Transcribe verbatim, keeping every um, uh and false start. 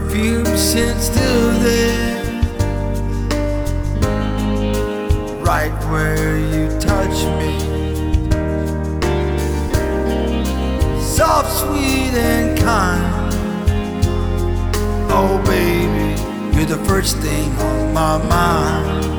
perfume scent still there, right where you touch me. Soft, sweet and kind. Oh baby, you're the first thing on my mind.